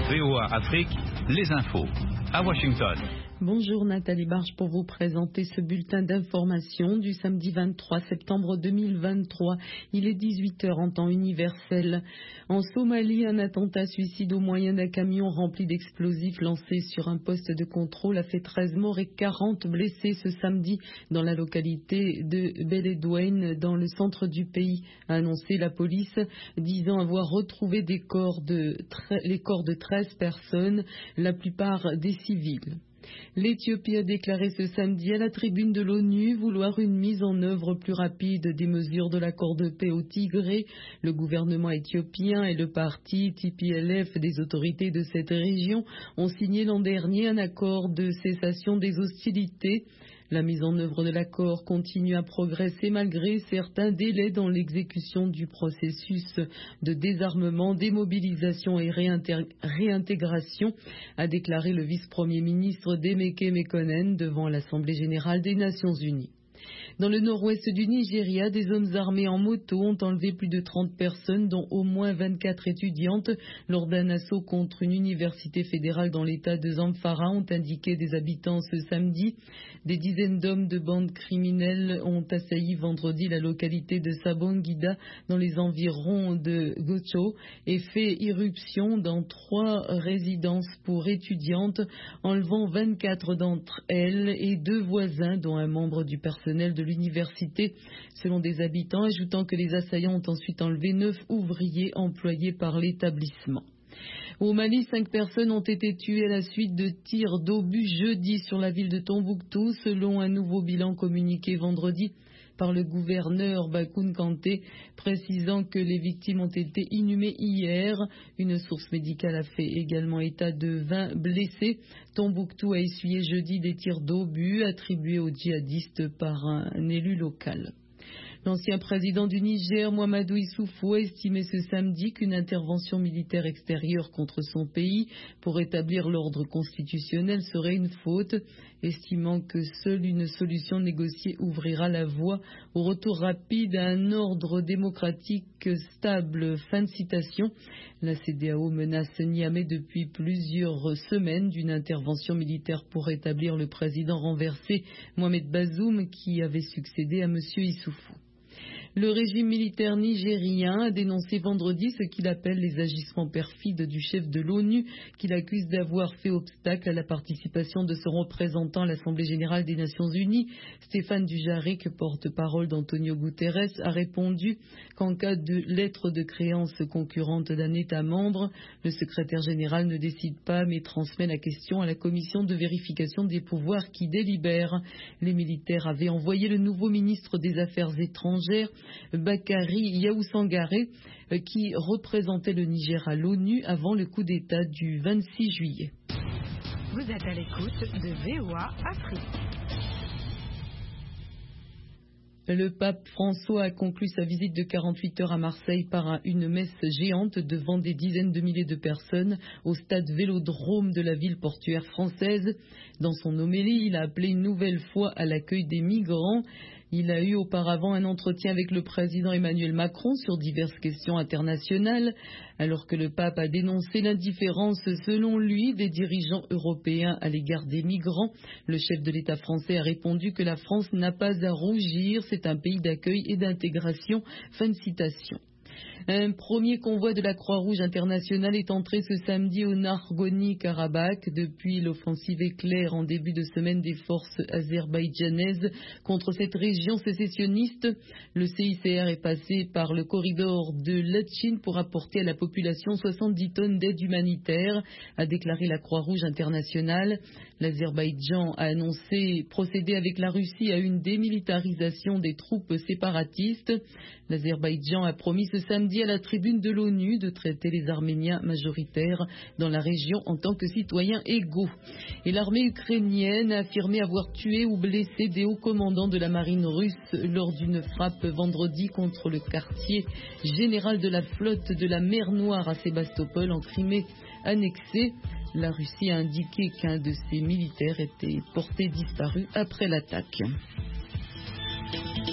VOA Afrique, les infos. À Washington. Bonjour Nathalie Barge pour vous présenter ce bulletin d'information du samedi 23 septembre 2023. Il est 18h en temps universel. En Somalie, un attentat suicide au moyen d'un camion rempli d'explosifs lancé sur un poste de contrôle a fait 13 morts et 40 blessés ce samedi dans la localité de Beledweyne dans le centre du pays, a annoncé la police, disant avoir retrouvé les corps de 13 personnes, la plupart des civils. L'Éthiopie a déclaré ce samedi à la tribune de l'ONU vouloir une mise en œuvre plus rapide des mesures de l'accord de paix au Tigré. Le gouvernement éthiopien et le parti TPLF des autorités de cette région ont signé l'an dernier un accord de cessation des hostilités. La mise en œuvre de l'accord continue à progresser malgré certains délais dans l'exécution du processus de désarmement, démobilisation et réintégration, a déclaré le vice-premier ministre Demeke Mekonnen devant l'Assemblée générale des Nations unies. Dans le nord-ouest du Nigeria, des hommes armés en moto ont enlevé plus de 30 personnes, dont au moins 24 étudiantes, lors d'un assaut contre une université fédérale dans l'état de Zamfara, ont indiqué des habitants ce samedi. Des dizaines d'hommes de bandes criminelles ont assailli vendredi la localité de Sabongida, dans les environs de Gocho, et fait irruption dans 3 résidences pour étudiantes, enlevant 24 d'entre elles et 2 voisins, dont un membre du personnel de l'université, selon des habitants, ajoutant que les assaillants ont ensuite enlevé 9 ouvriers employés par l'établissement. Au Mali, 5 personnes ont été tuées à la suite de tirs d'obus jeudi sur la ville de Tombouctou, selon un nouveau bilan communiqué vendredi par le gouverneur Bakoun Kanté, précisant que les victimes ont été inhumées hier. Une source médicale a fait également état de 20 blessés. Tombouctou a essuyé jeudi des tirs d'obus attribués aux djihadistes par un élu local. L'ancien président du Niger, Mahamadou Issoufou, a estimé ce samedi qu'une intervention militaire extérieure contre son pays pour établir l'ordre constitutionnel serait une faute, estimant que seule une solution négociée ouvrira la voie au retour rapide à un ordre démocratique stable. Fin de citation. La CEDEAO menace Niamey depuis plusieurs semaines d'une intervention militaire pour rétablir le président renversé, Mohamed Bazoum, qui avait succédé à M. Issoufou. Le régime militaire nigérien a dénoncé vendredi ce qu'il appelle les agissements perfides du chef de l'ONU, qu'il accuse d'avoir fait obstacle à la participation de son représentant à l'Assemblée générale des Nations unies. Stéphane Dujarric, porte-parole d'Antonio Guterres, a répondu qu'en cas de lettre de créance concurrente d'un État membre, le secrétaire général ne décide pas mais transmet la question à la commission de vérification des pouvoirs qui délibère. Les militaires avaient envoyé le nouveau ministre des Affaires étrangères, Bakary Yaoussangaré, qui représentait le Niger à l'ONU avant le coup d'État du 26 juillet. Vous êtes à l'écoute de VOA Afrique. Le pape François a conclu sa visite de 48 heures à Marseille par une messe géante devant des dizaines de milliers de personnes au stade Vélodrome de la ville portuaire française. Dans son homélie, il a appelé une nouvelle fois à l'accueil des migrants. Il a eu auparavant un entretien avec le président Emmanuel Macron sur diverses questions internationales, alors que le pape a dénoncé l'indifférence, selon lui, des dirigeants européens à l'égard des migrants. Le chef de l'État français a répondu que la France n'a pas à rougir, c'est un pays d'accueil et d'intégration. Fin de citation. Un premier convoi de la Croix-Rouge internationale est entré ce samedi au Nagorno-Karabakh depuis l'offensive éclair en début de semaine des forces azerbaïdjanaises contre cette région sécessionniste. Le CICR est passé par le corridor de Latchin pour apporter à la population 70 tonnes d'aide humanitaire, a déclaré la Croix-Rouge internationale. L'Azerbaïdjan a annoncé procéder avec la Russie à une démilitarisation des troupes séparatistes. L'Azerbaïdjan a promis ce samedi à la tribune de l'ONU de traiter les Arméniens majoritaires dans la région en tant que citoyens égaux. Et l'armée ukrainienne a affirmé avoir tué ou blessé des hauts commandants de la marine russe lors d'une frappe vendredi contre le quartier général de la flotte de la mer Noire à Sébastopol en Crimée annexée. La Russie a indiqué qu'un de ses militaires était porté disparu après l'attaque.